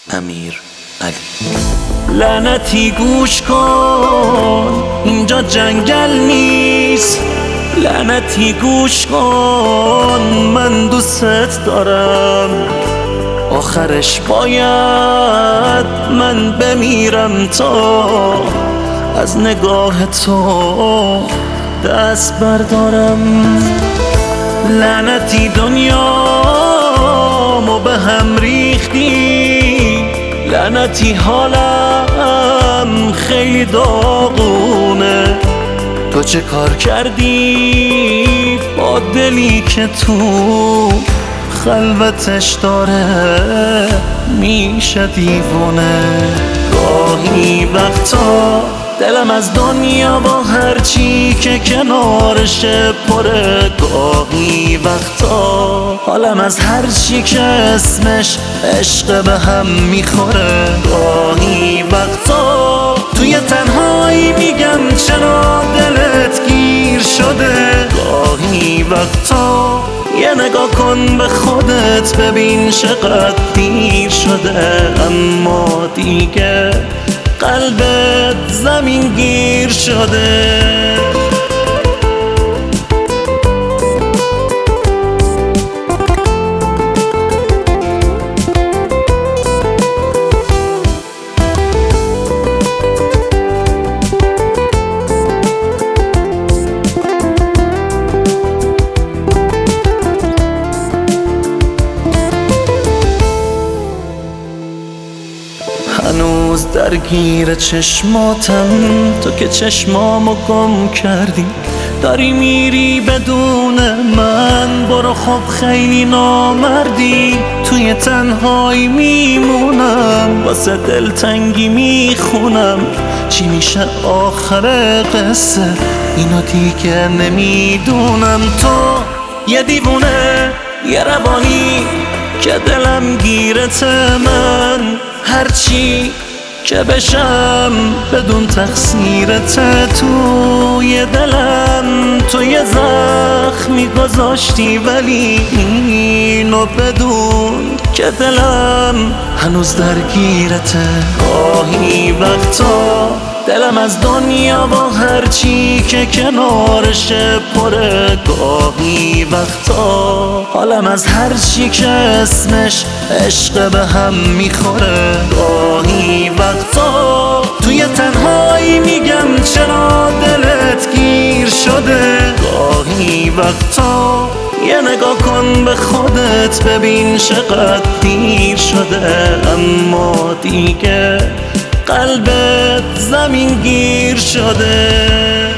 امیر علی. لعنتی گوش کن، اینجا جنگل نیست. لعنتی گوش کن، من دوست دارم. آخرش باید من بمیرم تا از نگاه تو دست بردارم. لعنتی دنیامو به هم ریختی، لعنتی حالم خیلی داغونه. تو چه کار کردی با دلی که تو خلوتش داره میشه دیوونه؟ گاهی وقتا دلم از دنیا با هرچی که کنارشه پره. گاهی وقتا حالم از هرچی که اسمش عشق به هم میخوره. گاهی وقتا توی تنهایی میگم چرا دلت گیر شده. گاهی وقتا یه نگاه کن به خودت ببین چقدر دیر شده. اما دیگه قلبت زمین گیر شده. هنوز درگیر چشماتم، تو که چشمامو گم کردی. داری میری بدون من، برو خب خیلی نامردی. توی تنهایی میمونم، واسه دلتنگی میخونم. چی میشه آخر قصه اینو دیگه نمیدونم. تو یه دیوونه، یه روانی که دلم گیرت. من هرچی که بشم بدون تقصیرت. توی دلم تو یه زخمی گذاشتی، ولی اینو بدون که دلم هنوز درگیرته. گاهی وقتا دلم از دنیا با هرچی که کنارشه پره. گاهی وقتا حالم از هرچی که اسمش عشق به هم میخوره. گاهی وقتا توی تنهایی میگم چرا دلت گیر شده. گاهی وقتا یه نگاه کن به خودت ببین چقدر دیر شده. اما دیگه قلبت زمین گیر شده.